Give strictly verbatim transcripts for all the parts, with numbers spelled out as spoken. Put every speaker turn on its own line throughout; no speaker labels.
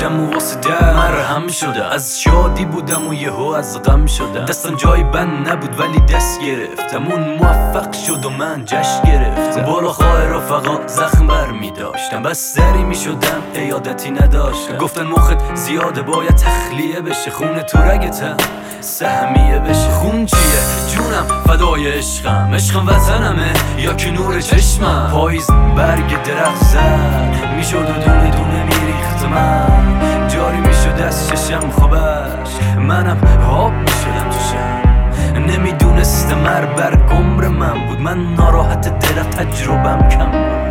کشیدم و واسه در مرهم شده. از شادی بودم و یهو از غم شده. دستم جای بند نبود ولی دست گرفتم. اون موفق شد و من جشن گرفتم. بالا خواه رفقا زخم بر می داشتم. بس سری می شدم ایادتی نداشتم. گفتن مخت زیاده باید تخلیه بشه. خونه تو رگتم سهمیه بشه. خون چیه جونم فدای عشقم. عشقم وطنمه یا که نور چشمم. پاییز برگ درخت زد می شد و دونه دونه می ریخت. من جاری می شد از چشم خوبش. منم آب می شدم تو شم. نمیدونست مر بر گمر من بود. من ناراحت دل تجربم کم بود.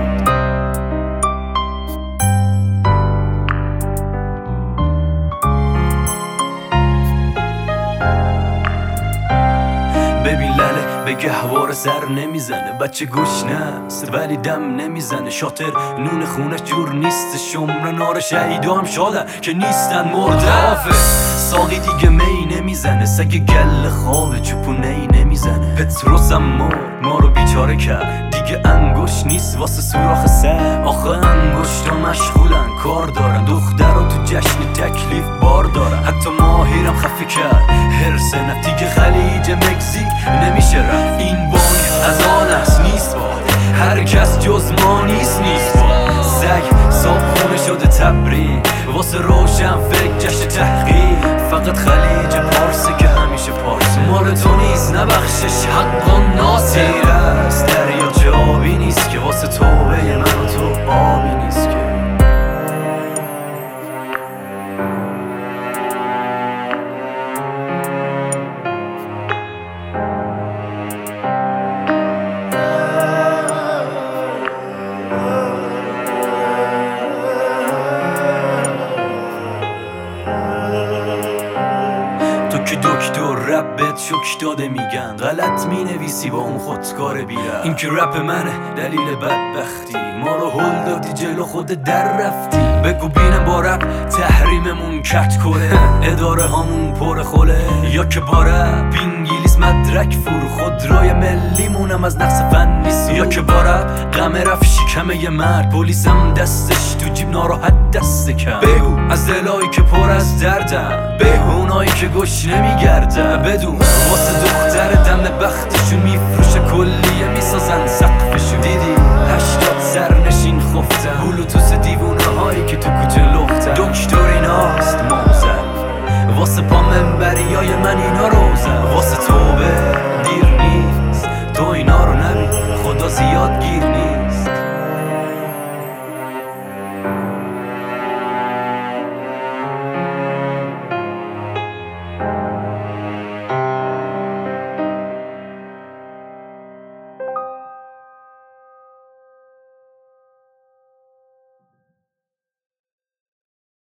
ببین لله به گهوار سر نمیزنه. بچه گوش نست ولی دم نمیزنه. شاتر نون خونش جور نیست. شمر نار شهیدا هم شادن که نیستن مرده. حافظ ساقی دیگه می نمیزنه. سگ گل خواب چوپونه ای نمیزنه. پتروس هم مرد ما رو بیچاره کرد. دیگه انگوش نیست واسه سوراخ سر. آخه انگشتا مشغولن کار دارن. دخترها تو جشن تکلیف بار دارن. حتی ماهیرم خفه کرد هرس نفت. دیگه خلیج مکزیک نمیشه رفت. این بانک از آن است نیست با هر کس جز ما نیست نیست با سگ صاف خونه شده تبریک واسه روشن فکر جشن تحقیق. فقط خلیج پارسه که همیشه پارسه. مال تو نیست نبخشش حق و ناصیر است. دریا چه آبی نیست که واسه توبه من و تو آبی نیست که. که دکتر رپ بهت شک داده میگن. غلط مینویسی با اون خودکار بیرن. این که رپ منه دلیل بدبختی. ما رو هل دادی جلو خود در رفتی. بگو بینم با رپ تحریممون کت کره. اداره هامون پر خوله. یا که با رپ انگلیس مدرک فرو. خودروی ملیمونم از نقص فنی سو. یا که با رپ غم رفت شکمه یه مرد. پلیسم دستش تو جیب ناراحت دست کم. بگو از دلایی که پر از دردن. بگو اونایی که گوش نمیگردن. بدون واسه دختر دم بختشون میفرد.